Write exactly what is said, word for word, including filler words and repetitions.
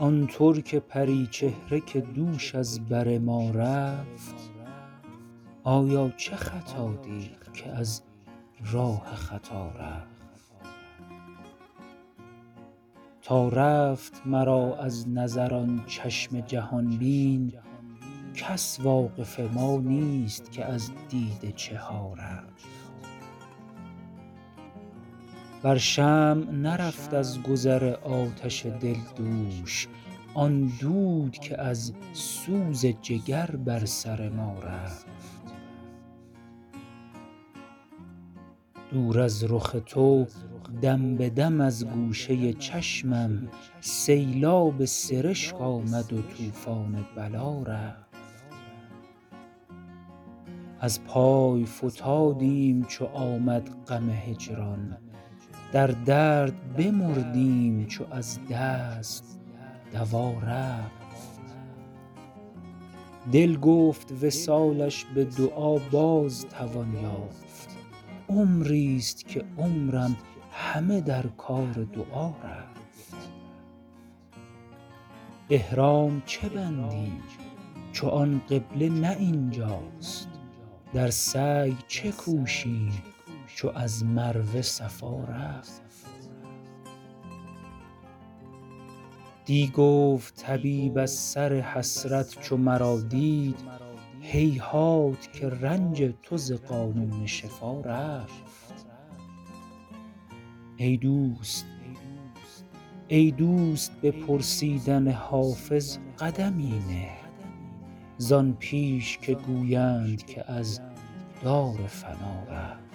آن ترک پری چهره که دوش از بر ما رفت، آیا چه خطا دید که از راه خطا رفت؟ تا رفت مرا از نظر آن چشم جهان بین، کس واقف ما نیست که از دیده چه ها رفت. بر شمع نرفت از گذر آتش دل دوش، آن دود که از سوز جگر بر سر ما رفت. دور از رخ تو دم به دم از گوشه چشمم، سیلاب سرشک آمد و طوفان بلا رفت. از پای فتادیم چو آمد غم هجران، در درد بمردیم چو از دست دوا رفت. دل گفت وصالش به دعا باز توان یافت، عمری ست که عمرم همه در کار دعا رفت. احرام چه بندیم چو آن قبله نه اینجاست، در سعی چه کوشیم چو از مروه صفا رفت. دی گفت طبیب از سر حسرت چو مرا دید، هیهات که رنج تو ز قانون شفا رفت. ای دوست ای دوست به پرسیدن حافظ قدمی نه، زآن پیش که گویند که از دار فنا رفت.